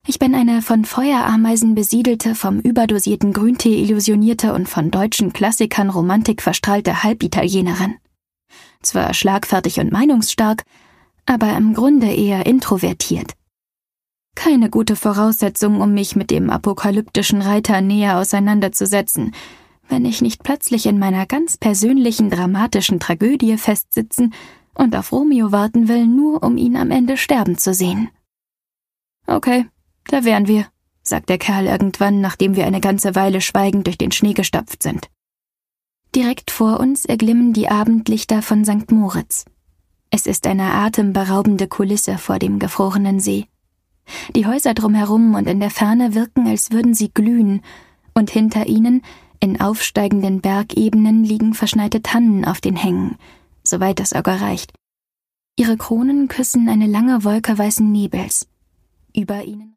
Ich bin eine von Feuerameisen besiedelte, vom überdosierten Grüntee illusionierte und von deutschen Klassikern Romantik verstrahlte Halbitalienerin. Zwar schlagfertig und meinungsstark, aber im Grunde eher introvertiert. Keine gute Voraussetzung, um mich mit dem apokalyptischen Reiter näher auseinanderzusetzen, wenn ich nicht plötzlich in meiner ganz persönlichen dramatischen Tragödie festsitzen und auf Romeo warten will, nur um ihn am Ende sterben zu sehen. »Okay, da wären wir«, sagt der Kerl irgendwann, nachdem wir eine ganze Weile schweigend durch den Schnee gestapft sind. Direkt vor uns erglimmen die Abendlichter von St. Moritz. Es ist eine atemberaubende Kulisse vor dem gefrorenen See. Die Häuser drumherum und in der Ferne wirken, als würden sie glühen, und hinter ihnen, in aufsteigenden Bergebenen, liegen verschneite Tannen auf den Hängen, soweit das Auge reicht. Ihre Kronen küssen eine lange Wolke weißen Nebels. Über ihnen